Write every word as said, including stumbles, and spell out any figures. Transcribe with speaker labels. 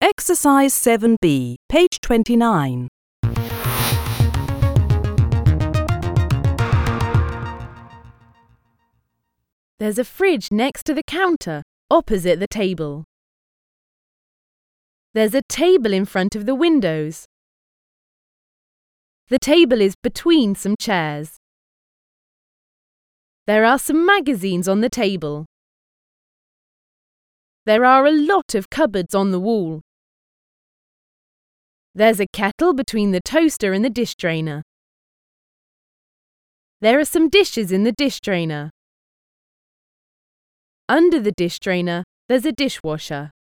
Speaker 1: Exercise seven B, page twenty-nine.
Speaker 2: There's a fridge next to the counter, opposite the table. There's a table in front of the windows. The table is between some chairs. There are some magazines on the table. There are a lot of cupboards on the wall. There's a kettle between the toaster and the dish drainer. There are some dishes in the dish drainer. Under the dish drainer, there's a dishwasher.